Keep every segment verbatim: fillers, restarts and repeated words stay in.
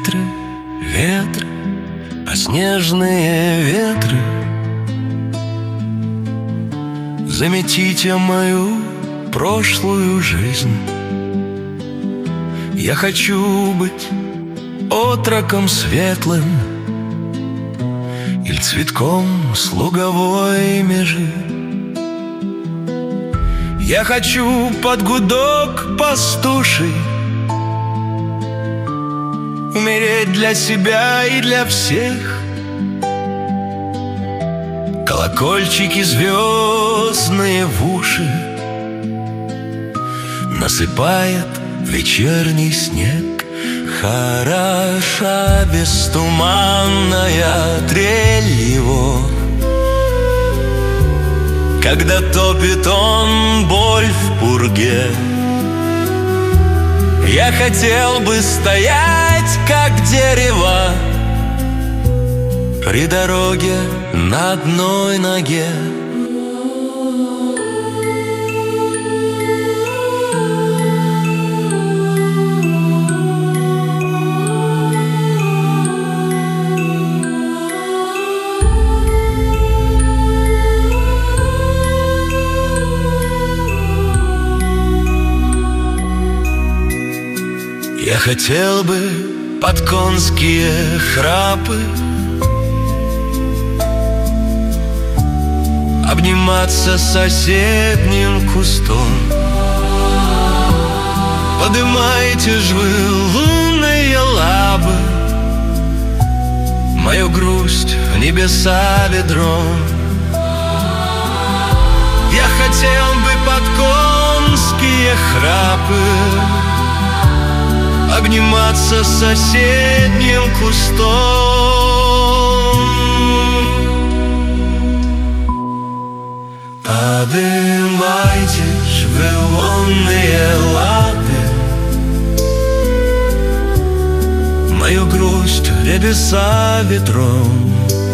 Ветры, ветры, а снежные ветры, заметите мою прошлую жизнь. Я хочу быть отроком светлым или цветком с луговой межи. Я хочу под гудок пастуший умереть для себя и для всех. Колокольчики звездные в уши насыпает вечерний снег. Хороша бестуманная трель его, когда топит он боль в пурге. Я хотел бы стоять, как дерево, при дороге на одной ноге. Я хотел бы под конские храпы обниматься с соседним кустом. Подымайте ж вы лунные лапы, мою грусть в небеса ведром. Я хотел бы под конские храпы обниматься с соседним кустом. Подымайте ж вы лунные лапы, мою грусть в небеса ветром.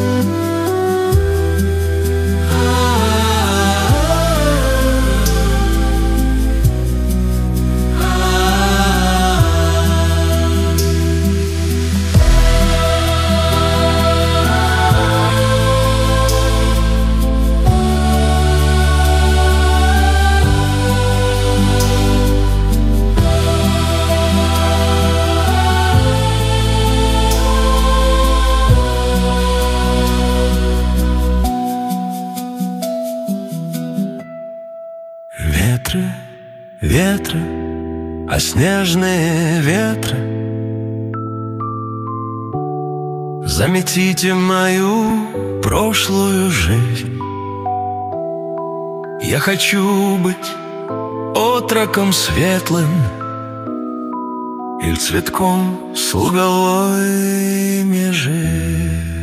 Ветры, ветры, а снежные ветры, заметите мою прошлую жизнь. Я хочу быть отроком светлым или цветком с луговой межи.